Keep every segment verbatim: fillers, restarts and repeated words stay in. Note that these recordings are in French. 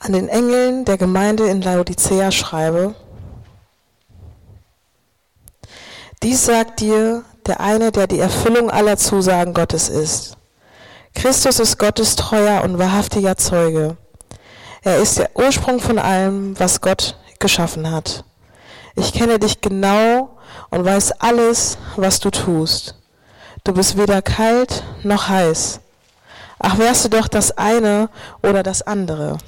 An den Engeln der Gemeinde in Laodicea schreibe: Dies sagt dir der eine, der die Erfüllung aller Zusagen Gottes ist. Christus ist Gottes treuer und wahrhaftiger Zeuge. Er ist der Ursprung von allem, was Gott geschaffen hat. Ich kenne dich genau und weiß alles, was du tust. Du bist weder kalt noch heiß. Ach, wärst du doch das eine oder das andere.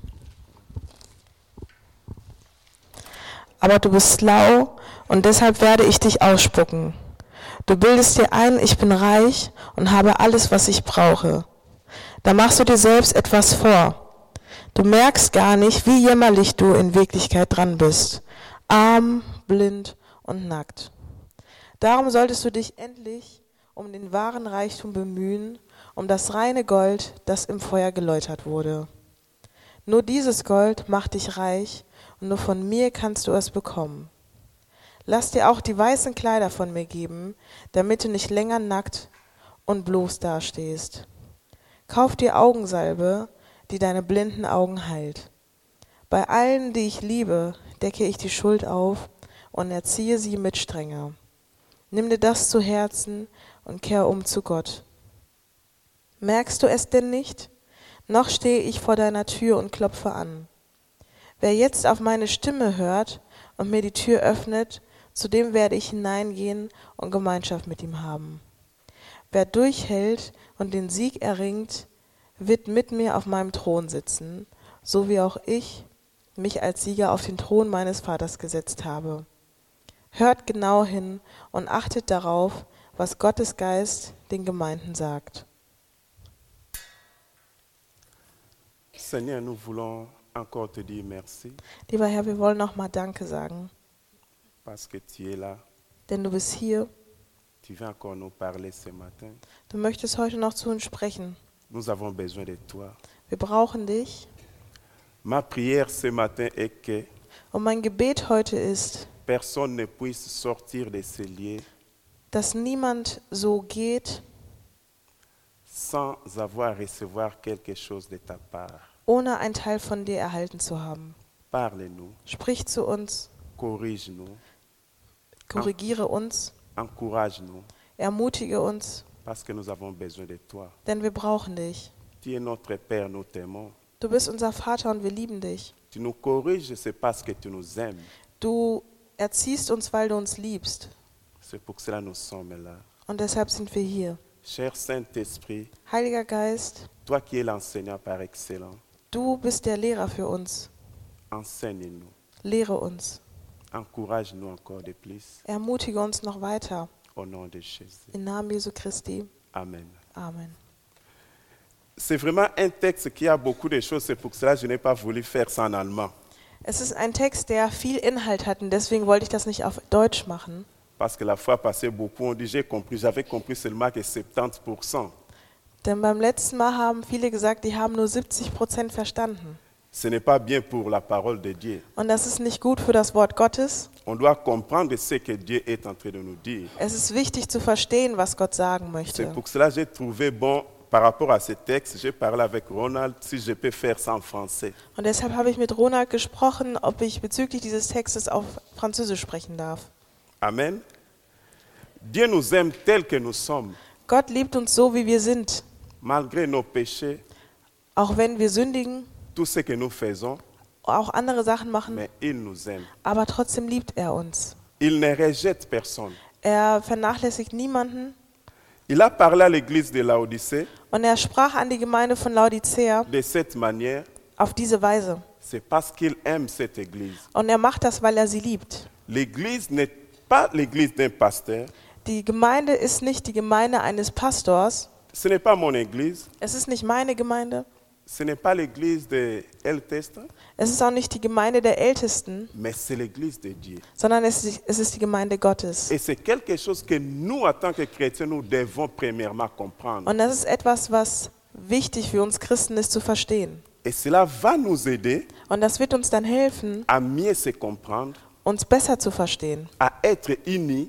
Aber du bist lau und deshalb werde ich dich ausspucken. Du bildest dir ein, ich bin reich und habe alles, was ich brauche. Da machst du dir selbst etwas vor. Du merkst gar nicht, wie jämmerlich du in Wirklichkeit dran bist. Arm, blind und nackt. Darum solltest du dich endlich um den wahren Reichtum bemühen, um das reine Gold, das im Feuer geläutert wurde. Nur dieses Gold macht dich reich und nur von mir kannst du es bekommen. Lass dir auch die weißen Kleider von mir geben, damit du nicht länger nackt und bloß dastehst. Kauf dir Augensalbe, die deine blinden Augen heilt. Bei allen, die ich liebe, decke ich die Schuld auf und erziehe sie mit Strenge. Nimm dir das zu Herzen und kehr um zu Gott. Merkst du es denn nicht? Noch stehe ich vor deiner Tür und klopfe an. Wer jetzt auf meine Stimme hört und mir die Tür öffnet, zu dem werde ich hineingehen und Gemeinschaft mit ihm haben. Wer durchhält und den Sieg erringt, wird mit mir auf meinem Thron sitzen, so wie auch ich mich als Sieger auf den Thron meines Vaters gesetzt habe. Hört genau hin und achtet darauf, was Gottes Geist den Gemeinden sagt. Seigneur, nous voulons encore te dire merci Lieber Herr, wir wollen nochmal Danke sagen, parce que tu es là. denn du bist hier. Tu viens encore nous parler ce matin. Du möchtest heute noch zu uns sprechen. Nous avons besoin de toi. Wir brauchen dich. Ma prière ce matin est que Und mein Gebet heute ist, personne ne puisse sortir de ce lieu dass niemand so geht, sans avoir recevoir quelque chose de ta part. ohne einen Teil von dir erhalten zu haben. Parle-nous, Sprich zu uns, corrige-nous, korrigiere uns, encourage-nous, ermutige uns, parce que nous avons besoin de toi. denn wir brauchen dich. Tu es notre Père, nous t'aimons. Du bist unser Vater und wir lieben dich. Tu nous corriges, c'est parce que tu nous aimes. Du erziehst uns, weil du uns liebst. C'est pour cela que nous sommes là. Und deshalb sind wir hier. Cher Saint-Esprit, Heiliger Geist, toi qui es l'enseignant par excellence, du bist der Lehrer für uns. enseigne-nous, Lehre uns. encourage-nous encore de plus. Ermutige uns noch weiter. Au nom de Jésus. Im Namen Jesu Christi. Amen. Amen. C'est vraiment un texte qui a beaucoup de choses, c'est pour cela que je n'ai pas voulu faire ça en allemand. Es ist ein Text, der viel Inhalt hat und deswegen wollte ich das nicht auf Deutsch machen. Parce que la fois passée, beaucoup ont dit, j'ai compris, j'avais compris seulement que soixante-dix pour cent. Denn beim letzten Mal haben viele gesagt, die haben nur siebzig Prozent verstanden. Ce n'est pas bien pour la parole de Dieu. Und das ist nicht gut für das Wort Gottes. On doit comprendre ce que Dieu est en train de nous dire. Es ist wichtig zu verstehen, was Gott sagen C'est möchte. pour cela que j'ai trouvé bon, par rapport à ce texte, j'ai parlé avec Ronald, si je peux faire ça en français. Und deshalb habe ich mit Ronald gesprochen, ob ich bezüglich dieses Textes auf Französisch sprechen darf. Amen. Dieu nous aime tel que nous sommes, Gott liebt uns so, wie wir sind. malgré nos péchés, Auch wenn wir sündigen, tout ce que nous faisons, auch andere Sachen machen, mais il nous aime. aber trotzdem liebt er uns. Il ne rejette personne. Er vernachlässigt niemanden Il a parlé à l'église de Laodicée und er sprach an die Gemeinde von Laodicea de cette manière, auf diese Weise. c'est parce qu'il aime cette église. Und er macht das, weil er sie liebt. L'église n'est pas l'église d'un pasteur, Die Gemeinde ist nicht die Gemeinde eines Pastors. ce n'est pas mon église, Es ist nicht meine Gemeinde. ce n'est pas l'église de Eltest, Es ist auch nicht die Gemeinde der Ältesten, mais c'est l'église de Dieu. sondern es ist, es ist die Gemeinde Gottes. Et c'est quelque chose que nous, en tant que chrétiens, nous devons premièrement comprendre. Und das ist etwas, was wichtig für uns Christen ist zu verstehen. Et cela va nous aider Und das wird uns dann helfen, à mieux se comprendre, uns besser zu verstehen, à être unis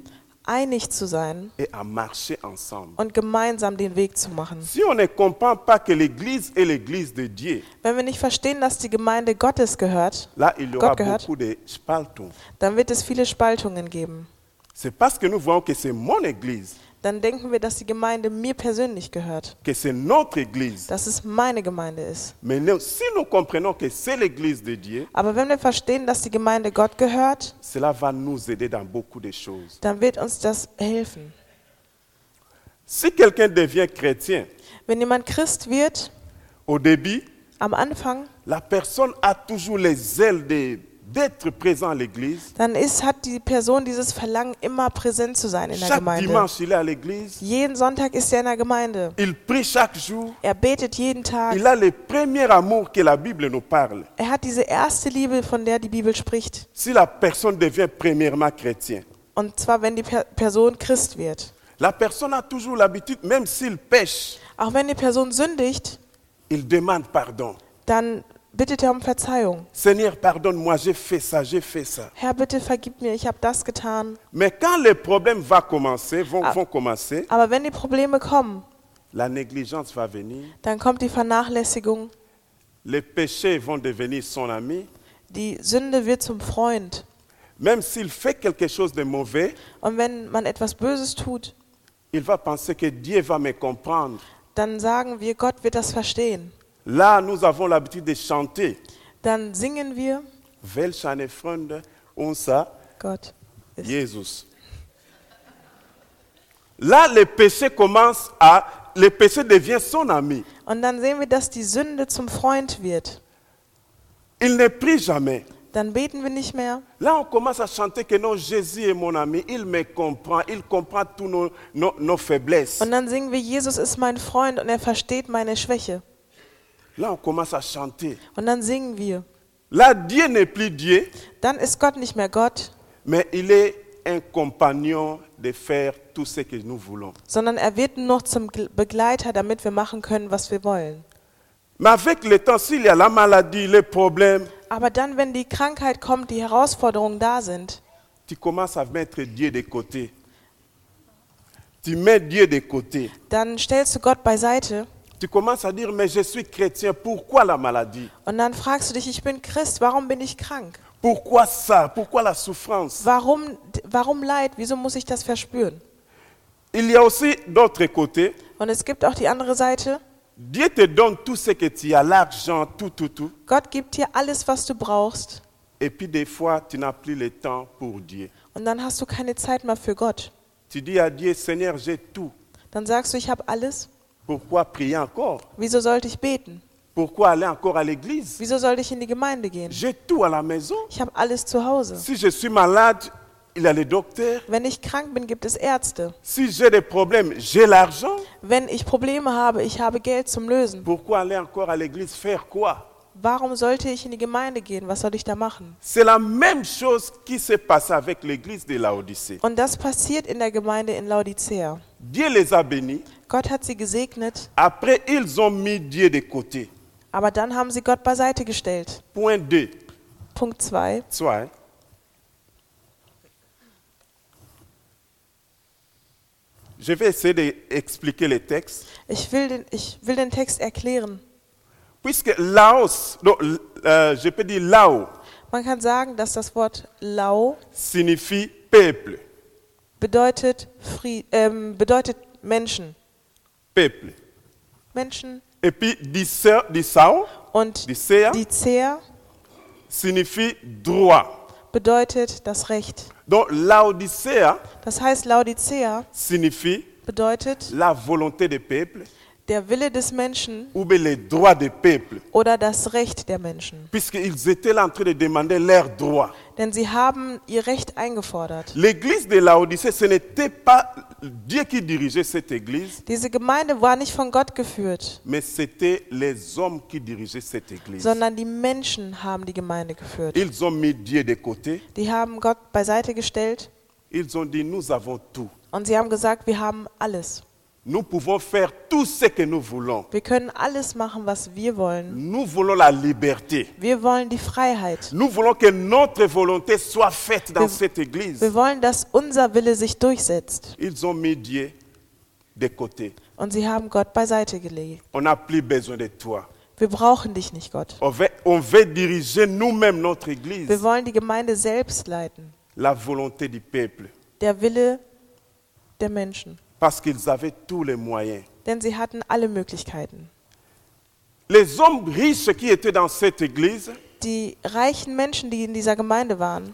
einig zu sein et à marcher ensemble. und gemeinsam den Weg zu machen. Si on ne comprend pas que l'Église est l'Église de Dieu, Wenn wir nicht verstehen, dass die Gemeinde Gottes gehört, là il y aura Gott gehört, beaucoup de Spaltung. dann wird es viele Spaltungen geben. C'est parce que nous voyons que c'est mon Église, Dann denken wir, dass die Gemeinde mir persönlich gehört, que c'est notre Église. dass es meine Gemeinde ist. Mais nous- si nous comprenons que c'est l'Église de Dieu, Aber wenn wir verstehen, dass die Gemeinde Gott gehört, cela va nous aider dans beaucoup de choses. dann wird uns das helfen. Si quelqu'un devient chrétien, Wenn jemand Christ wird, au début, am Anfang, la personne a toujours les ailes de- d'être présent à l'église. dann ist, hat die Person dieses Verlangen, immer präsent zu sein in der Chaque Gemeinde. dimanche, il est à l'église. Jeden Sonntag ist er in der Gemeinde. Il prie chaque jour. Er betet jeden Tag. Il a le premier amour que la Bible nous parle. Er hat diese erste Liebe, von der die Bibel spricht. Si la personne devient premièrement chrétien, Und zwar, wenn die per Person Christ wird. la personne a toujours l'habitude, même s'il pêche, Auch wenn die Person sündigt, il demande pardon. dann bittet er um Verzeihung. Seigneur, pardonne-moi, j'ai fait ça, j'ai fait ça. Herr, bitte vergib mir, ich habe das getan. Mais quand les problèmes vont commencer, vont, Ah. vont commencer, Aber wenn die Probleme kommen, la négligence va venir, dann kommt die Vernachlässigung. les péchés vont devenir son ami. Die Sünde wird zum Freund. Même s'il fait quelque chose de mauvais, Und wenn man etwas Böses tut, il va penser que Dieu va me comprendre. dann sagen wir, Gott wird das verstehen. Là, nous avons l'habitude de chanter. Dann singen wir, Welch eine Freunde unser Gott ist. Jesus. Là, le péché commence à... Le péché devient son ami. Und dann sehen wir, dass die Sünde zum Freund wird. Il ne prie jamais. Dann beten wir nicht mehr. Là, on commence à chanter que non, Jésus est mon ami. Il me comprend. Il comprend tous nos, nos, nos faiblesses. Und dann singen wir, Jesus ist mein Freund und er versteht meine Schwäche. Là, on commence à chanter. Und dann singen wir. Là, Dieu n'est plus Dieu, Dann ist Gott nicht mehr Gott, mais il est un compagnon de faire tout ce que nous voulons. sondern er wird nur noch zum Gl- Begleiter, damit wir machen können, was wir wollen. Mais avec le temps, s'il y a la maladie, les problèmes, Aber dann, wenn die Krankheit kommt, die Herausforderungen da sind, tu commences à mettre Dieu de côté. Tu mets Dieu de côté. dann stellst du Gott beiseite Tu commences à dire, mais je suis chrétien, pourquoi la maladie? und dann fragst du dich, ich bin Christ, warum bin ich krank? Pourquoi ça? Pourquoi la souffrance? Warum, warum Leid? Wieso muss ich das verspüren? Il y a aussi d'autres côtés. Und es gibt auch die andere Seite. Dieu te donne tout ce que tu as, l'argent, tout, tout, tout. Gott gibt dir alles, was du brauchst. Et puis des fois, tu n'as plus le temps pour Dieu. Und dann hast du keine Zeit mehr für Gott. Tu dis à Dieu, Seigneur, j'ai tout. Dann sagst du, ich habe alles. Pourquoi prier encore? Wieso sollte ich beten? Pourquoi aller encore à l'église? Wieso sollte ich in die Gemeinde gehen? J'ai tout à la maison. Ich habe alles zu Hause. Si je suis malade, il y a le docteur. Wenn ich krank bin, gibt es Ärzte. Si j'ai des problèmes, j'ai l'argent. Wenn ich Probleme habe, ich habe Geld zum Lösen. Pourquoi aller encore à l'église faire quoi? Warum sollte ich in die Gemeinde gehen? Was soll ich da machen? C'est la même chose qui s'est passée avec l'église de Laodicée. Und das passiert in der Gemeinde in Laodicea. Dieu les a bénis. Gott hat sie gesegnet, Après, ils ont mis Dieu de côté. aber dann haben sie Gott beiseite gestellt. Point deux. Punkt zwei. Zwei. Je vais essayer d'expliquer les textes. Ich will den, ich will den Text erklären. Puisque Laos, donc, euh, je peux dire Lao, Man kann sagen, dass das Wort Lau signifie peuple. bedeutet, Fri ähm, bedeutet Menschen. Peuple. Menschen. Et puis Dissao, Dissao, Und Dicea, Dicea signifie droit. bedeutet das Recht. Donc Laodicea Das heißt, Laodicea signifie bedeutet la volonté des peuples der Wille des Menschen ou bien les droits des peuples. oder das Recht der Menschen. Puisqu'ils étaient là en train de demander leurs droits. Denn sie haben ihr Recht eingefordert. L'église de Laodicée, ce n'était pas Dieu qui dirigeait cette église, Diese Gemeinde war nicht von Gott geführt, mais c'était les hommes qui dirigeaient cette église. sondern die Menschen haben die Gemeinde geführt. Ils ont mis Dieu de côté. Die haben Gott beiseite gestellt Ils ont dit, nous avons tout. und sie haben gesagt, wir haben alles. Nous pouvons faire tout ce que nous voulons. Wir können alles machen, was wir wollen. Nous voulons la liberté. Wir wollen die Freiheit. Nous voulons que notre volonté soit faite dans Wir- cette église. Wir wollen, dass unser Wille sich durchsetzt. Ils ont mis Dieu de côté. Und sie haben Gott beiseite gelegt. On n'a plus besoin de toi. Wir brauchen dich nicht, Gott. On veut, on veut diriger nous-mêmes notre Wir église. wollen die Gemeinde selbst leiten. La volonté du peuple. Der Wille der Menschen. Parce qu'ils avaient tous les moyens. Denn sie hatten alle Möglichkeiten. Les hommes riches qui étaient dans cette église, Die reichen Menschen, die in dieser Gemeinde waren,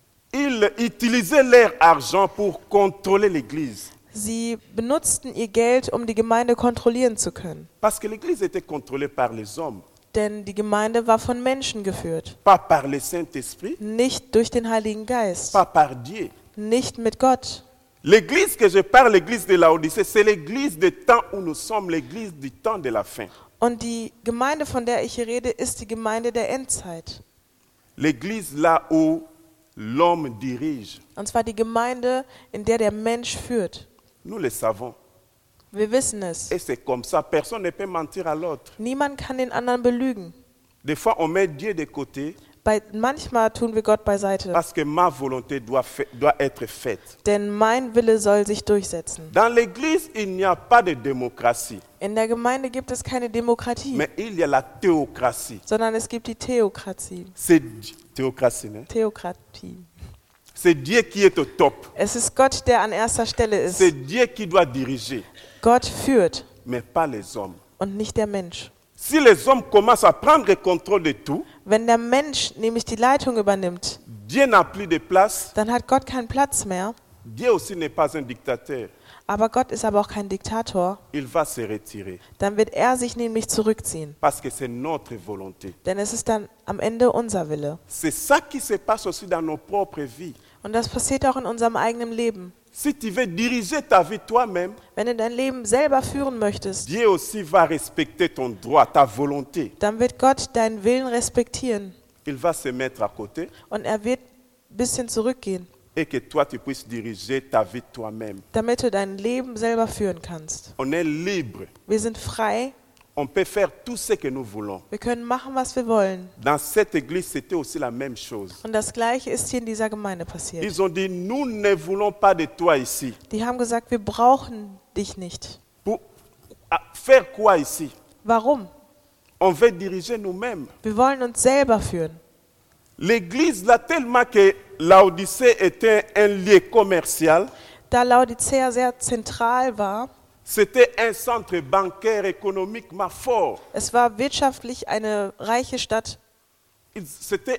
ils utilisaient leur argent pour contrôler l'église. sie benutzten ihr Geld, um die Gemeinde kontrollieren zu können. Parce que l'église était contrôlée par les hommes, Denn die Gemeinde war von Menschen geführt. pas par le Saint-Esprit, Nicht durch den Heiligen Geist. pas par Dieu. Nicht mit Gott. L'église que je parle, l'église de Laodicée, c'est l'église du temps où nous sommes, l'église du temps de la fin. Und die Gemeinde, von der ich hier rede, ist die Gemeinde der Endzeit. L'église là où l'homme dirige. Und zwar die Gemeinde, in der der Mensch führt. Nous le savons. Wir wissen es. Et c'est comme ça, personne ne peut mentir à l'autre. Niemand kann den anderen belügen. Des fois, on met Dieu de côté Bei, manchmal tun wir Gott beiseite. parce que ma volonté doit, fa- doit être faite. Denn mein Wille soll sich durchsetzen. Dans l'église, il n'y a pas de démocratie, In der Gemeinde gibt es keine Demokratie, mais il y a la théocratie. sondern es gibt die Theokratie. C'est Di- théocratie, hein? Theokratie. C'est Dieu qui est au top. Es ist Gott, der an erster Stelle ist. C'est Dieu qui doit diriger, Gott führt mais pas les hommes. und nicht der Mensch. Si les hommes commencent à prendre le contrôle de tout, Wenn der Mensch nämlich die Leitung übernimmt, Dieu n'a plus de place. dann hat Gott keinen Platz mehr. Dieu aussi n'est pas un dictateur. Aber Gott ist aber auch kein Diktator. Il va se retirer Dann wird er sich nämlich zurückziehen. parce que c'est notre volonté. Denn es ist dann am Ende unser Wille. C'est ça qui se passe aussi dans nos propres vies. Und das passiert auch in unserem eigenen Leben. Si tu veux diriger ta vie toi-même, Wenn du dein Leben selber führen möchtest, Dieu aussi va respecter ton droit, ta volonté. dann wird Gott deinen Willen respektieren. Il va se mettre à côté Und er wird ein bisschen zurückgehen, et que toi, tu puisses diriger ta vie toi-même. damit du dein Leben selber führen kannst. On est libre. Wir sind frei. On peut faire tout ce que nous voulons. Wir können machen, was wir wollen. Dans cette église, c'était aussi la même chose. Und das Gleiche ist hier in dieser Gemeinde passiert. Ils ont dit, nous ne voulons pas de toi ici. Die haben gesagt, wir brauchen dich nicht. Pour à faire quoi ici? Warum? On veut diriger nous-mêmes. Wir wollen uns selber führen. L'église, là, tellement que Laodicée était un lieu commercial, Da Laodicea sehr zentral war, c'était un centre bancaire économiquement fort. es war wirtschaftlich eine reiche Stadt. Il- C'était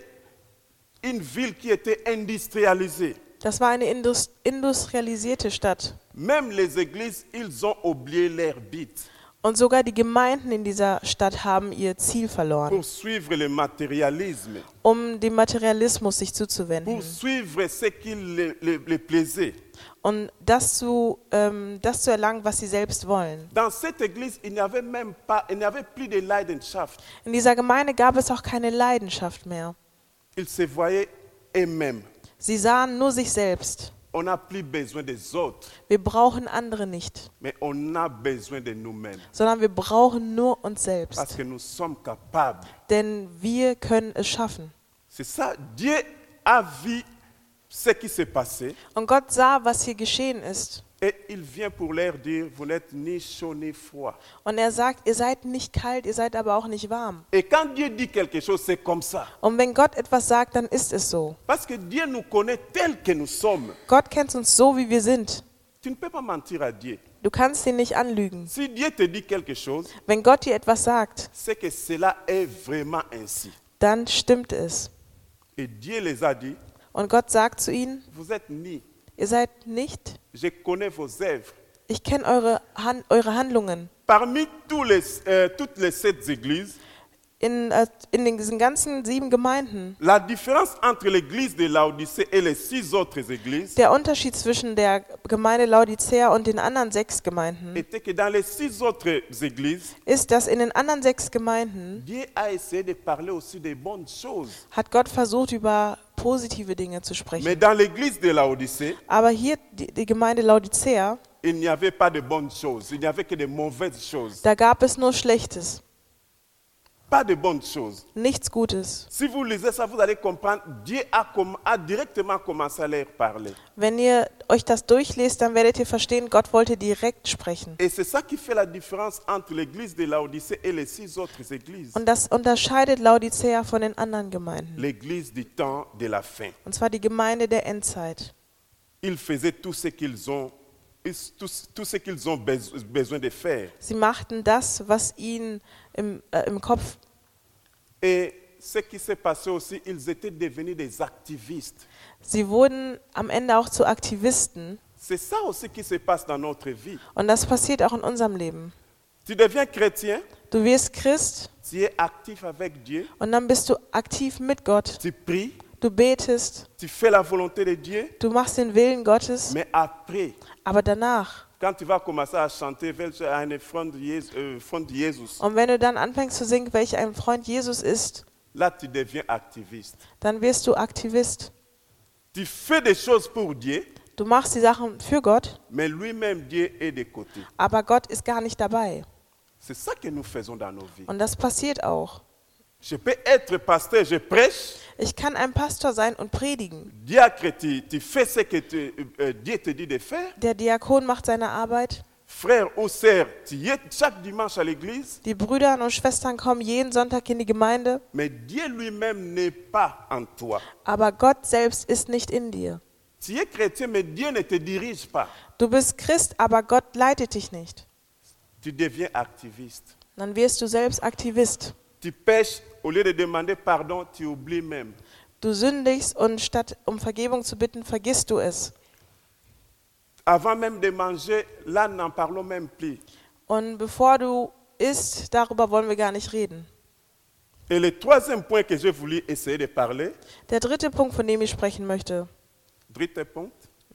une ville qui était industrialisée. Das war eine indus- industrialisierte Stadt. Même les églises, ils ont oublié leur but Und sogar die Gemeinden in dieser Stadt haben ihr Ziel verloren, pour suivre le matérialisme, um dem Materialismus sich pour zuzuwenden suivre ce qui les, les- les plaisait. und das zu, ähm, das zu erlangen, was sie selbst wollen. Dans cette église, il n'y avait même pas, il n'y avait plus de Leidenschaft. In dieser Gemeinde gab es auch keine Leidenschaft mehr. Ils se voyaient eux-mêmes. Sie sahen nur sich selbst. On n'a plus besoin des autres, Wir brauchen andere nicht, mais on a besoin de nous-mêmes. sondern wir brauchen nur uns Parce selbst. que nous sommes capables. Denn wir können es schaffen. C'est ça, Dieu a vu ce qui s'est passé Und Gott sah, was hier geschehen ist. et il vient pour leur dire, vous n'êtes ni chaud ni froid. Und er sagt, ihr seid nicht kalt, ihr seid aber auch nicht warm. Et quand Dieu dit quelque chose, c'est comme ça. Und wenn Gott etwas sagt, dann ist es so. Parce que Dieu nous connaît tel que nous sommes. Gott kennt uns so, wie wir sind. Tu ne peux pas mentir à Dieu. Du kannst ihn nicht anlügen. Si Dieu te dit quelque chose, Wenn Gott dir etwas sagt, c'est que cela est vraiment ainsi. dann stimmt es. Et Dieu les a dit, Und Gott sagt zu ihnen, vous êtes ni. ihr seid nicht, Je connais vos œuvres. ich kenne eure, Han eure Handlungen. Parmi tous les, euh, toutes les sept églises, In, äh, in den, diesen ganzen sieben Gemeinden, la différence entre l'église de Laodicée et les six autres églises der Unterschied zwischen der Gemeinde Laodicea und den anderen sechs Gemeinden était que dans les six autres églises, ist, dass in den anderen sechs Gemeinden Dieu a essayé de parler aussi des bonnes choses. hat Gott versucht, über positive Dinge zu Mais sprechen. dans l'église de Laodicée, Aber hier, die, die Gemeinde Laodicea, il n'y avait pas de bonnes choses, il n'y avait que de mauvaises choses. Da gab es nur Schlechtes, Pas de bonnes choses. nichts Gutes. Si vous lisez ça, vous allez comprendre, Dieu a, com- a directement commencé à leur parler. Wenn ihr euch das durchlest, dann werdet ihr verstehen, Gott wollte direkt sprechen. Et c'est ça qui fait la différence entre l'église de Laodicée et les six autres églises. Und das unterscheidet Laodicea von den anderen Gemeinden. L'église du temps de la fin. Und zwar die Gemeinde der Endzeit. Ils faisaient tout ce qu'ils ont, tout, tout ce qu'ils ont beso- besoin de faire. Sie machten das, was ihnen im, äh, im Kopf. Et ce qui s'est passé aussi, ils étaient devenus des activistes. Sie wurden am Ende auch zu Aktivisten. C'est ça aussi qui se passe dans notre vie. Und das passiert auch in unserem Leben. Tu deviens chrétien, Du wirst Christ tu es actif avec Dieu, und dann bist du aktiv mit Gott. tu pries, Du betest, tu fais la volonté de Dieu, du machst den Willen Gottes, mais après, aber danach, quand tu vas commencer à chanter welche eine Freund Jesus, äh, Freund Jesus, und wenn du dann anfängst zu singen, welch ein Freund Jesus ist, là tu deviens activiste. dann wirst du Aktivist. Tu fais des choses pour Dieu, Du machst die Sachen für Gott, mais lui-même Dieu est de côté. aber Gott ist gar nicht dabei. C'est ça que nous faisons dans nos vies. Und das passiert auch. Je peux être pasteur, je prêche, Ich kann ein Pastor sein und predigen. diacre, tu, tu fais ce que tu- euh, Dieu te dit de faire. Der Diakon macht seine Arbeit. Frère ou sœur, tu y es chaque dimanche à l'église, Die Brüder und Schwestern kommen jeden Sonntag in die Gemeinde, mais Dieu lui-même n'est pas en toi. aber Gott selbst ist nicht in dir. Tu es chrétien, mais Dieu ne te dirige pas. Du bist Christ, aber Gott leitet dich nicht. Tu deviens activiste. Dann wirst du selbst Aktivist. Tu pêches, au lieu de demander pardon, tu oublies même. Du sündigst und statt um Vergebung zu bitten, vergisst du es. Avant même de manger, là, n'en parlons même plus. Und bevor du isst, darüber wollen wir gar nicht reden. Et le troisième point que j'ai voulu essayer de parler, Der dritte Punkt, von dem ich sprechen möchte, dritter Punkt,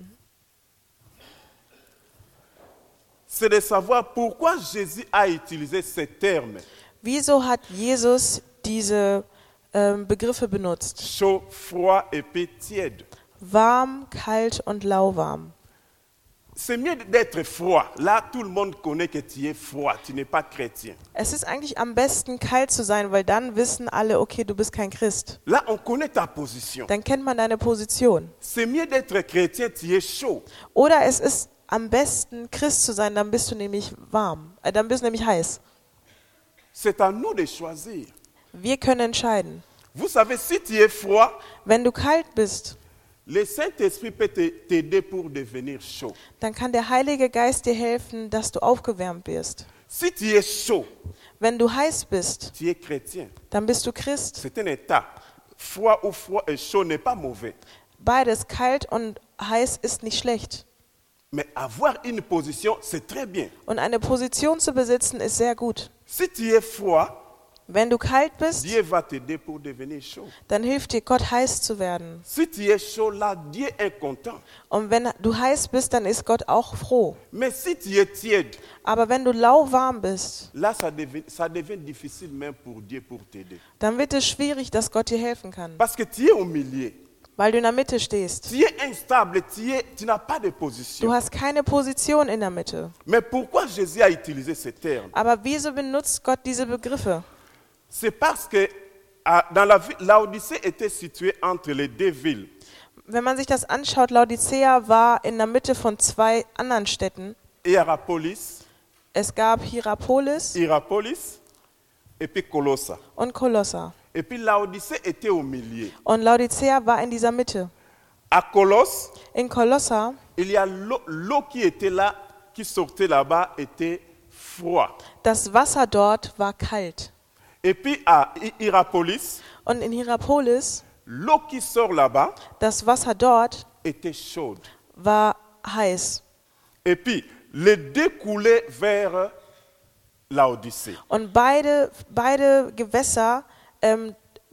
c'est de savoir pourquoi Jésus a utilisé ce terme, wieso hat Jesus diese ähm, Begriffe benutzt? chaud, froid et puis tiède. Warm, kalt und lauwarm. C'est mieux d'être froid. Là, tout le monde connaît que tu es froid, tu n'es pas chrétien. Es ist eigentlich am besten, kalt zu sein, weil dann wissen alle, okay, du bist kein Christ. Là, on connaît ta position. Dann kennt man deine Position. C'est mieux d'être chrétien, tu es chaud. Oder es ist am besten, Christ zu sein, dann bist du nämlich warm. Äh, dann bist du nämlich heiß. C'est à nous de choisir. Wir können entscheiden. Vous savez, si tu es froid, Wenn du kalt bist, le Saint-Esprit peut te- t'aider pour devenir chaud. dann kann der Heilige Geist dir helfen, dass du aufgewärmt wirst. Si tu es chaud, Wenn du heiß bist, tu es chrétien. dann bist du Christ. C'est un état. Froid ou froid et chaud n'est pas mauvais. Beides, kalt und heiß, ist nicht schlecht. Mais avoir une position, c'est très bien. Und eine Position zu besitzen, ist sehr gut. Si tu es froid, Wenn du kalt bist, Dieu va t'aider pour devenir chaud. dann hilft dir Gott, heiß zu werden. Si tu es chaud, là, Dieu est content. Und wenn du heiß bist, dann ist Gott auch froh. Mais si tu es tiède, Aber wenn du lauwarm bist, là, ça devient, ça devient difficile même pour Dieu pour t'aider. dann wird es schwierig, dass Gott dir helfen kann. Parce que tu es au milieu. Weil du in der Mitte stehst. Tu es instable, tu, es, tu n'as pas de Du position. hast keine Position in der Mitte. Mais pourquoi Jésus a utilisé ce terme? Aber wieso benutzt Gott diese Begriffe? C'est parce que à- dans la ville, Laodicée était située entre les deux villes. Wenn man sich das anschaut, Laodicea war in der Mitte von zwei anderen Städten. Hierapolis, Es gab Hierapolis Hierapolis et puis Colossa. und Kolossa. Et puis Laodicée était au milieu. Und Laodicea war in dieser Mitte. À Colosse, In Kolossa, il y a l'eau, l'eau qui était là, qui sortait là-bas, était froid. das Wasser dort war kalt. Et puis à Hi- Hierapolis, Und in Hierapolis, l'eau qui sort là-bas das Wasser dort était chaude. war heiß. Et puis les deux coulaient vers Laodicée. Und beide, beide Gewässer ähm,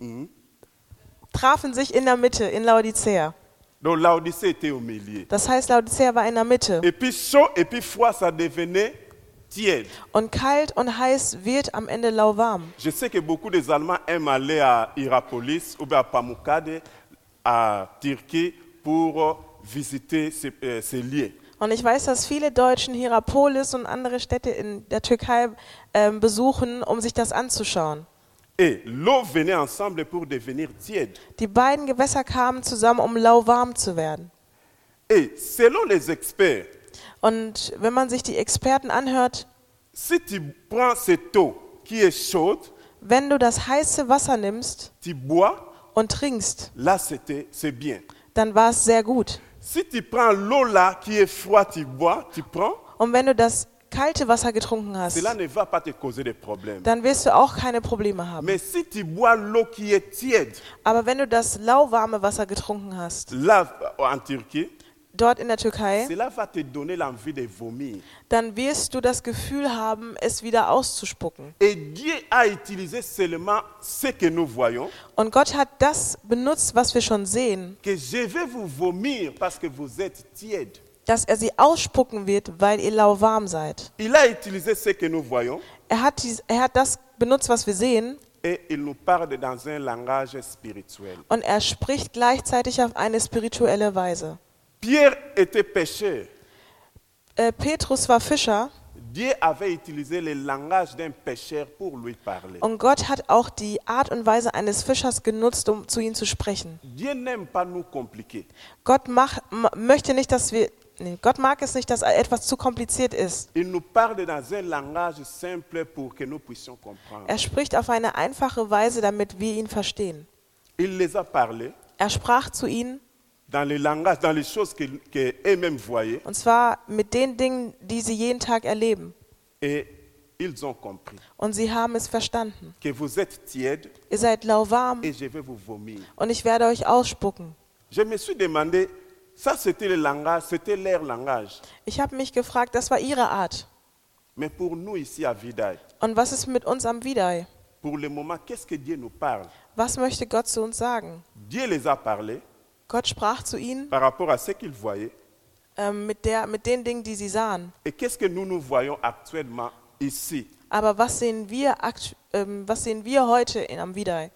trafen sich in der Mitte, in Laodicea. Donc Laodicée était au milieu. Das heißt, Laodicea war in der Mitte. Et puis chaud et puis froid, ça devenait tiède. Und kalt und heiß wird am Ende lauwarm. Je sais que beaucoup des Allemands aiment aller à Hierapolis ou bien à Pamukkale, à Turquie, pour visiter ces, euh, ces lieux. Und ich weiß, dass viele Deutschen Hierapolis und andere Städte in der Türkei ähm, besuchen, um sich das anzuschauen. Et l'eau venait ensemble pour devenir tiède. Die beiden Gewässer kamen zusammen, um lauwarm zu werden. Et selon les experts, Und wenn man sich die Experten anhört, si tu prends cette eau qui est chaude, wenn du das heiße Wasser nimmst tu bois, und trinkst, là c'était, c'est bien. dann war es sehr gut. Si tu prends l'eau là qui est froide, tu bois, tu prends, Und wenn du das kalte Wasser getrunken hast, cela ne va pas te causer de problèmes. dann wirst du auch keine Probleme haben. Mais si tu bois l'eau qui est tiède, Aber wenn du das lauwarme Wasser getrunken hast, là en Turquie, dort in der Türkei, cela va te donner l'envie de vomir. dann wirst du das Gefühl haben, es wieder auszuspucken. Et Dieu a utilisé seulement ce que nous voyons, Und Gott hat das benutzt, was wir schon sehen, que je vais vous vomir parce que vous êtes tiède. dass er sie ausspucken wird, weil ihr lauwarm seid. Il a utilisé ce que nous voyons Er hat, dies, er hat das benutzt, was wir sehen, et il nous parle dans un langage spirituel. und er spricht gleichzeitig auf eine spirituelle Weise. Pierre était pêcheur. Äh, Petrus war Fischer Dieu avait utilisé le langage d'un pêcheur pour lui parler. und Gott hat auch die Art und Weise eines Fischers genutzt, um zu ihm zu sprechen. Dieu n'aime pas nous compliquer. Gott mach, m- möchte nicht, dass wir, nee, Gott mag es nicht, dass etwas zu kompliziert ist. Il nous parle dans un langage simple pour que nous puissions comprendre. Er spricht auf eine einfache Weise, damit wir ihn verstehen. Il les a parlé Er sprach zu ihnen, dans le langage, dans les choses que, que eux-mêmes voyaient, und zwar mit den Dingen, die sie jeden Tag erleben. et ils ont compris Und sie haben es verstanden. que vous êtes tiède Ihr seid lauwarm et je vais vous vomir. und ich werde euch ausspucken. Je me suis demandé, ça c'était le langage, c'était leur langage. Ich habe mich gefragt, das war ihre Art. Mais pour nous ici à Vidaï, Und was ist mit uns am Widai? pour le moment, qu'est-ce que Dieu nous parle? Was möchte Gott zu uns sagen? Dieu les a parlé Gott sprach zu ihnen par rapport à ce qu'ils voyaient. ähm, mit, der, mit den Dingen, die sie sahen. Et qu'est-ce que nous nous voyons actuellement ici? Aber was sehen wir, akt, ähm, was sehen wir heute in, am Widai?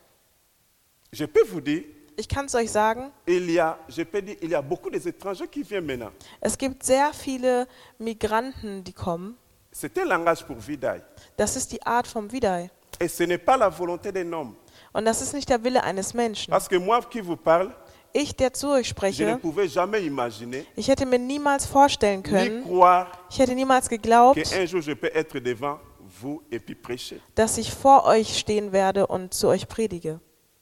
Je peux vous dire, Ich kann es euch sagen, il y a, je peux dire, il y a beaucoup d'étrangers qui viennent maintenant. es gibt sehr viele Migranten, die kommen. C'est un langage pour Vidaï. Das ist die Art vom Widai. Et ce n'est pas la volonté d'un homme. Und das ist nicht der Wille eines Menschen. Parce que moi qui vous parle, Ich, der zu euch je ne spreche, pouvais jamais imaginer ich hätte mir niemals vorstellen ni können, croire ich hätte niemals geglaubt, qu'un jour je peux être devant vous et puis prêcher. dass ich vor euch stehen werde und zu euch predige.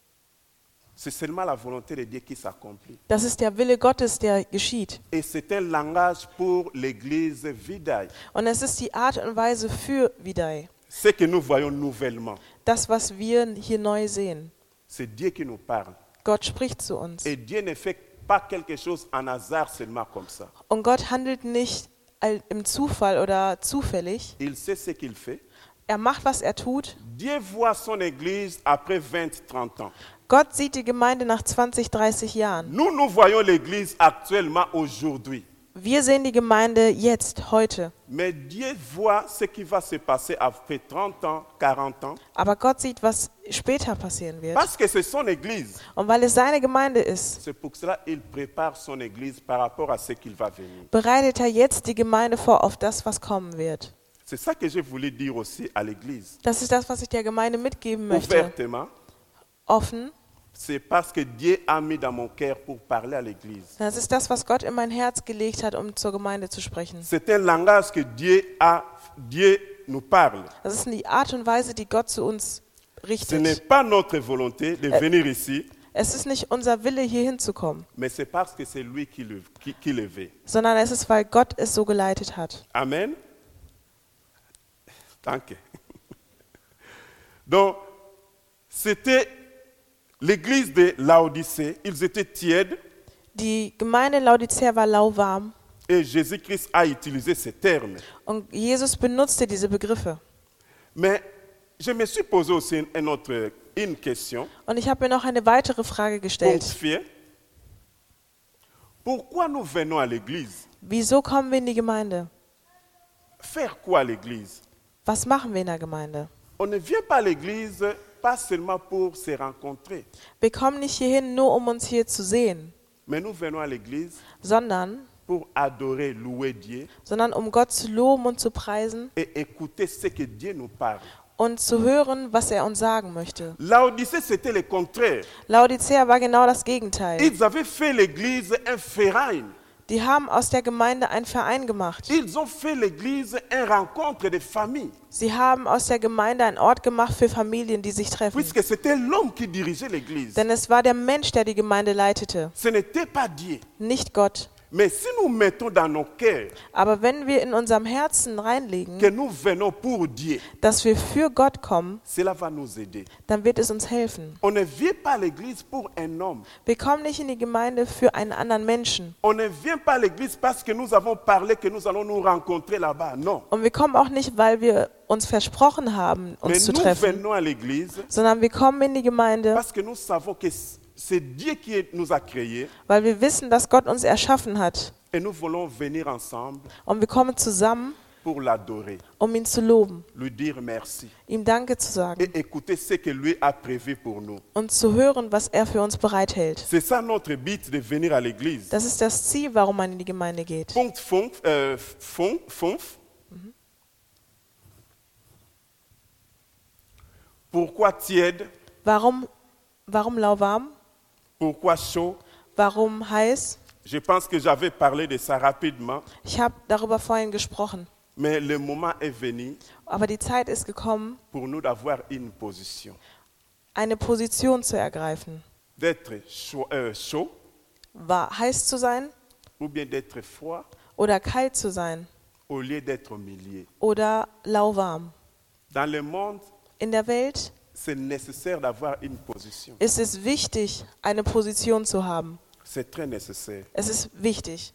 C'est seulement la volonté de Dieu qui s'accomplit. Das ist der Wille Gottes, der geschieht. Et c'est un langage pour l'église Vidaï. Und es ist die Art und Weise für Widai. Ce que nous voyons nouvellement, Das, was wir hier neu sehen. c'est Dieu qui nous parle. Gott spricht zu uns. Et Dieu ne fait pas quelque chose en hasard seulement comme ça. Und Gott handelt nicht all- im Zufall oder zufällig. Il sait ce qu'il fait. Er macht, was er tut. Dieu voit son église après vingt, trente ans. Gott sieht die Gemeinde nach zwanzig, dreißig Jahren. Nous, nous voyons l'église actuellement aujourd'hui. Wir sehen die Gemeinde jetzt, heute. Mais Dieu voit ce qui va se passer après trente ans, quarante ans. Aber Gott sieht, was später passieren wird. Parce que c'est son église. Und weil es seine Gemeinde ist, C'est pour cela qu'il prépare son église par rapport à ce qu'il va venir. bereitet er jetzt die Gemeinde vor auf das, was kommen wird. C'est ça que je voulais dire aussi à l'église. Das ist das, was ich der Gemeinde mitgeben möchte. Ouvertement, Offen. c'est parce que Dieu a mis dans mon cœur pour parler à l'église. Das ist das, was Gott in mein Herz gelegt hat, um zur Gemeinde zu sprechen. C'est un langage que Dieu a, Dieu nous parle. Das ist die Art und Weise, die Gott zu uns Ce n'est richtet. pas notre volonté de venir ici, Es ist nicht unser Wille, hier hinzukommen, mais c'est parce que c'est lui qui le, qui, qui le veut. sondern es ist, weil Gott es so geleitet hat. Amen. Danke. Donc, c'était l'église de Laodicée. Ils étaient tièdes Die Gemeinde Laodicea war lauwarm et Jésus-Christ a utilisé ces termes. und Jesus benutzte diese Begriffe. Mais je me suis posé aussi une, autre, une question Und ich habe mir noch eine weitere Frage gestellt. confiée. Pourquoi nous venons à l'église? Wieso kommen wir in die Gemeinde? Faire quoi à l'église? Was machen wir in der Gemeinde? On ne vient pas à l'église pas seulement pour se rencontrer, Wir kommen nicht hierhin, nur um uns hier zu sehen, mais nous venons à l'église sondern pour adorer, louer Dieu sondern um Gott zu loben und zu preisen et écouter ce que Dieu nous parle. und zu hören, was er uns sagen möchte. Laodicée, c'était le contraire. Laodicea war genau das Gegenteil. Ils avaient fait l'église un Verein. Die haben aus der Gemeinde einen Verein gemacht. Ils ont fait l'église une rencontre de famille. Sie haben aus der Gemeinde einen Ort gemacht für Familien, die sich treffen. Puisque c'était l'homme qui dirigeait l'église. Denn es war der Mensch, der die Gemeinde leitete, Ce n'était pas Dieu. nicht Gott. Mais si nous mettons dans nos cœurs Aber wenn wir in unserem Herzen reinlegen, que nous venons pour Dieu, dass wir für Gott kommen, cela va nous aider. dann wird es uns helfen. On ne vient pas à l'église pour un homme. Wir kommen nicht in die Gemeinde für einen anderen Menschen. On ne vient pas à l'église parce que nous avons parlé que nous allons nous rencontrer là-bas. Non. Und wir kommen auch nicht, weil wir uns versprochen haben, uns Mais zu nous treffen, venons à l'église sondern wir kommen in die Gemeinde, parce que nous savons que c'est Dieu qui nous a créés weil wir wissen, dass Gott uns erschaffen hat. et nous voulons venir ensemble Und wir kommen zusammen, pour l'adorer, um ihn zu loben, lui dire merci ihm Danke zu sagen et écouter ce que lui a prévu pour nous. und zu hören, was er für uns bereithält. C'est ça notre but de venir à l'église. Das ist das Ziel, warum man in die Gemeinde geht. Punkt fünf. Euh, fünf, fünf. Pourquoi tiède? Warum, warum lauwarm? Pourquoi chaud? Warum heiß? Je pense que j'avais parlé de ça rapidement, Ich habe darüber vorhin gesprochen. mais le moment est venu Aber die Zeit ist gekommen, pour nous d'avoir une position, eine Position zu ergreifen. d'être chaud, euh, chaud War heiß zu sein ou bien d'être froid oder kalt zu sein au lieu d'être au milieu. oder lauwarm. Dans le monde, In der Welt c'est nécessaire d'avoir une position. ist es wichtig, eine Position zu haben. C'est très nécessaire. Es ist wichtig.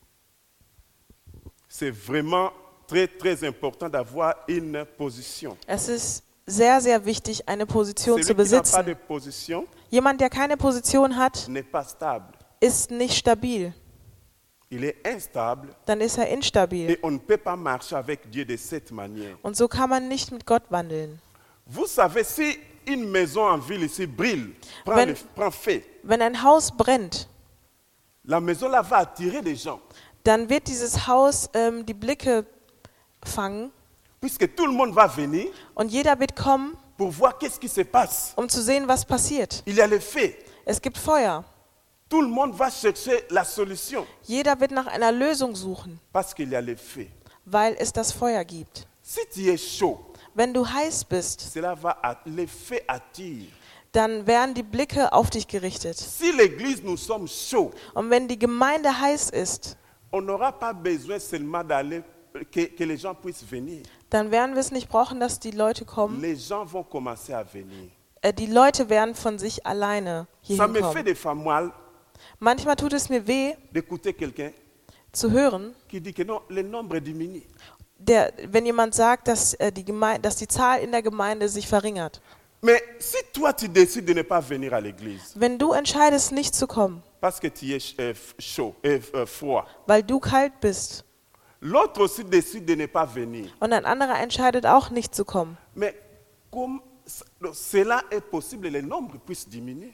C'est vraiment très, très important d'avoir une position. Es ist sehr, sehr wichtig, eine Position Celui zu qui n'a pas de besitzen. position Jemand, der keine Position hat, n'est pas stable. ist nicht stabil. Il est instable Dann ist er instabil. et on ne peut pas marcher avec Dieu de cette manière. Und so kann man nicht mit Gott wandeln. Vous savez, si une maison en ville ici brille, prend, Wenn- le- prend feu, Wenn ein Haus brennt, la maison là va attirer des gens. dann wird dieses Haus ähm, die Blicke fangen Puisque tout le monde va venir und jeder wird kommen, pour voir qu'est-ce qui se passe. um zu sehen, was passiert. Il y a le feu. Es gibt Feuer. Tout le monde va chercher la solution Jeder wird nach einer Lösung suchen, parce qu'il y a le feu. weil es das Feuer gibt. Si tu es chaud, Wenn du heiß bist, cela va at- le feu attire. dann werden die Blicke auf dich gerichtet. Si l'église nous sommes chauds, Und wenn die Gemeinde heiß ist, on n'aura pas besoin seulement d'aller que, que les gens puissent venir. dann werden wir es nicht brauchen, dass die Leute kommen. Les gens vont commencer à venir. Äh, die Leute werden von sich alleine hier Ça me fait hinkommen. des fois mal Manchmal tut es mir weh, d'écouter quelqu'un zu hören, qui dit que non, le nombre diminue. der, wenn jemand sagt, dass, äh, die Geme- dass die Zahl in der Gemeinde sich verringert. Mais si toi tu décides de ne pas venir à l'église Wenn du entscheidest, nicht zu kommen, parce que tu es euh, chaud, euh, euh, froid, weil du kalt bist, l'autre aussi décide de ne pas venir. und ein anderer entscheidet auch nicht zu kommen, Mais comme c- cela est possible, le nombre puisse diminuer.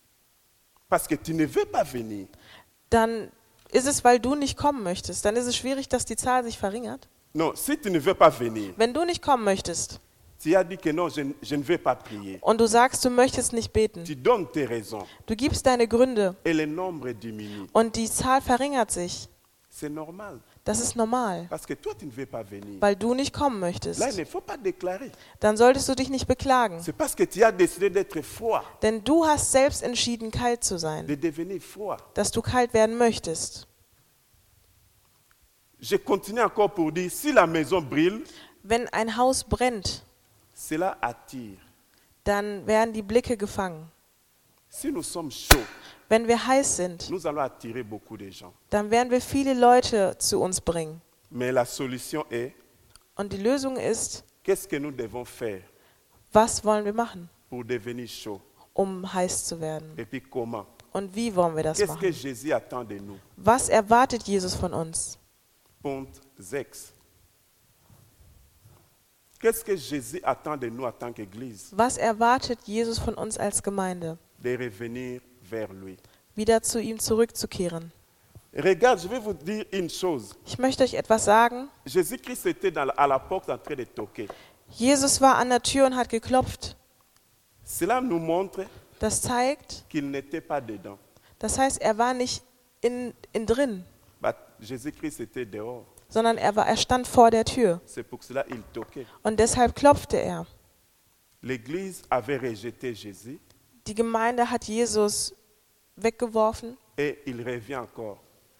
Parce que tu ne veux pas venir. dann ist es, weil du nicht kommen möchtest. Dann ist es schwierig, dass die Zahl sich verringert. Non, si tu ne veux pas venir, Wenn du nicht kommen möchtest tu as dit que non, je, ne- je ne veux pas prier. und du sagst, du möchtest nicht beten, Tu donnes tes raisons du gibst deine Gründe et le nombre diminue. und die Zahl verringert sich, C'est normal. das ist normal, Parce que toi, tu ne veux pas venir. weil du nicht kommen möchtest. Là, il ne faut pas déclarer. Dann solltest du dich nicht beklagen, C'est parce que tu as décidé d'être froid, denn du hast selbst entschieden, kalt zu sein, de devenir froid. dass du kalt werden möchtest. Je continue encore pour dire, si la maison brille, Wenn ein Haus brennt, cela attire. dann werden die Blicke gefangen. Si nous sommes chauds, Wenn wir heiß sind, nous allons attirer beaucoup de gens. dann werden wir viele Leute zu uns bringen. Mais la solution est, Und die Lösung ist, qu'est-ce que nous devons faire was wollen wir machen, pour devenir chaud? um heiß zu werden? Et puis comment? Und wie wollen wir das Qu'est-ce que machen? Jésus attend de nous? Was erwartet Jesus von uns? Punkt sechs. Qu'est-ce que Jésus attend de nous en tant qu'Église? Was erwartet Jesus von uns als Gemeinde? De revenir vers lui. Wieder zu ihm zurückzukehren. Regarde, je vais vous dire une chose. Ich möchte euch etwas sagen. Jésus-Christ était dans la- à la porte en train de toquer. Jesus war an der Tür und hat geklopft. Cela nous montre Das zeigt, qu'il n'était pas dedans. das heißt, er war nicht in, in drin, But Jésus-Christ était dehors. sondern er, war, er stand vor der Tür. C'est pour cela qu'il toquait. Und deshalb klopfte er. L'Église avait rejeté Jésus Die Gemeinde hat Jesus weggeworfen, et il revient encore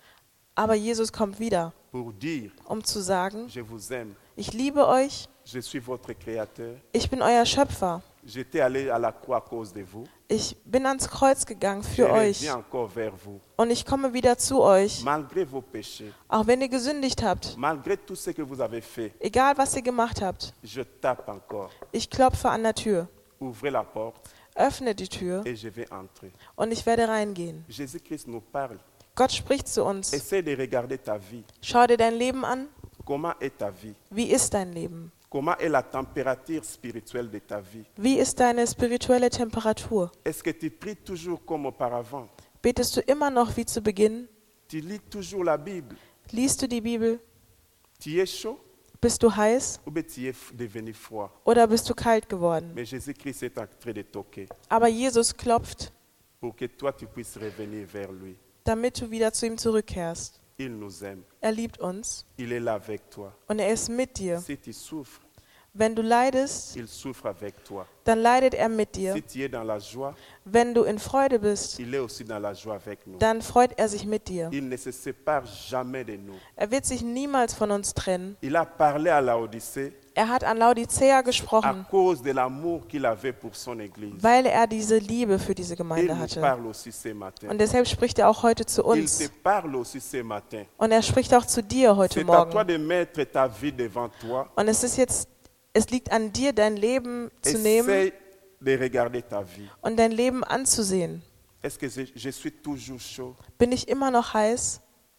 aber Jesus kommt wieder, pour dire, um zu sagen, je vous aime, ich liebe euch, je suis votre Créateur, ich bin euer Schöpfer. j'étais allé à la croix à cause de vous, Ich bin ans Kreuz gegangen je für euch reviens encore vers vous, und ich komme wieder zu euch, malgré vos péchés, auch wenn ihr gesündigt habt, malgré tout ce que vous avez fait, egal was ihr gemacht habt. je tape encore. Ich klopfe an der Tür, Ouvrez la porte öffne die Tür et je vais entrer. und ich werde reingehen. Jésus-Christ nous parle. Gott spricht zu uns. Essaie de regarder ta vie. Schau dir dein Leben an. Comment est ta vie? Wie ist dein Leben? Comment est la température spirituelle de ta vie? Wie ist deine spirituelle Temperatur? Est-ce que tu pries toujours comme auparavant? Betest du immer noch wie zu Beginn? Tu lis toujours la Bible? Liest du die Bibel? Tu es chaud Bist du heiß ou bien tu es devenu froid? oder bist du kalt geworden? Mais Jésus-Christ est en train de toquer Aber Jesus klopft, pour que toi tu puisses revenir vers lui. damit du wieder zu ihm zurückkehrst. Il nous aime. Er liebt uns Il est là avec toi. und er ist mit dir. Si tu souffres, Wenn du leidest, il souffre avec toi. dann leidet er mit dir. Si tu es dans la joie, Wenn du in Freude bist, il est aussi dans la joie avec nous. dann freut er sich mit dir. Il ne se sépare jamais de nous. Er wird sich niemals von uns trennen. Il a parlé à Laodicée Er hat an Laodicea à gesprochen, cause de l'amour qu'il avait pour son Église. weil er diese Liebe für diese Il Gemeinde nous hatte. parle aussi ce matin. Und deshalb spricht er auch heute zu Il te uns. parle aussi ce matin. Und er spricht auch zu dir heute C'est à toi Morgen. de mettre ta vie devant toi. Und es ist jetzt, es liegt an dir, dein Leben zu nehmen Essaye de regarder ta vie. und dein Leben anzusehen. Est-ce que je, je suis toujours chaud Bin ich immer noch heiß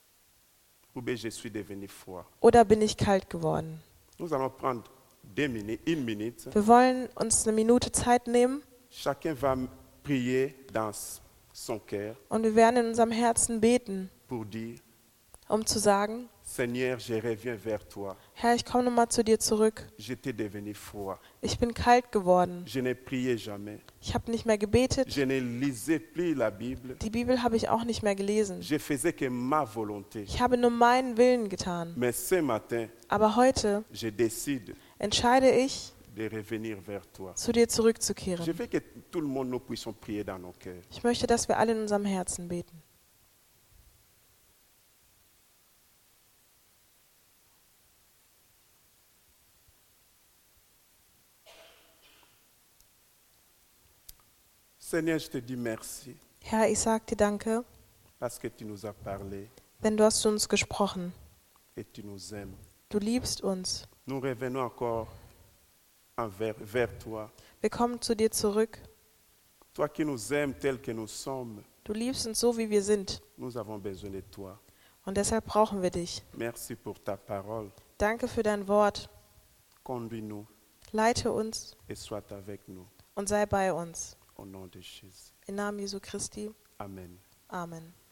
ou bien je suis devenu froid? oder bin ich kalt geworden? Nous allons prendre deux minutes, une minute. Wir wollen uns eine Minute Zeit nehmen Chacun va prier dans son cœur und wir werden in unserem Herzen beten, pour dire, um zu sagen, Seigneur, je reviens vers toi. Herr, ich komme nochmal zu dir zurück. J'étais devenu froid. Ich bin kalt geworden. Je ne priais jamais. Ich habe nicht mehr gebetet. Je ne lisais plus la Bible. Die Bibel habe ich auch nicht mehr gelesen. Je faisais que ma volonté. Ich habe nur meinen Willen getan. Mais ce matin, Aber heute je décide entscheide ich, de revenir vers toi. zu dir Je zurückzukehren. veux que tout le monde nous puissions prier dans nos cœurs. Ich möchte, dass wir alle in unserem Herzen beten. Seigneur, je te dis merci Herr, ich sage dir danke, parce que tu nous as parlé denn du hast zu uns gesprochen. et tu nous aimes. Du liebst uns. Nous revenons encore envers, vers toi. Wir kommen zu dir zurück. Toi qui nous aimes tel que nous sommes, Du liebst uns so, wie wir sind. nous avons besoin de toi. Und deshalb brauchen wir dich. Merci pour ta parole. Danke für dein Wort. Conduis-nous Leite uns et sois avec nous. und sei bei uns. Au nom de Jésus. Im Namen Jesu Christi. Amen. Amen.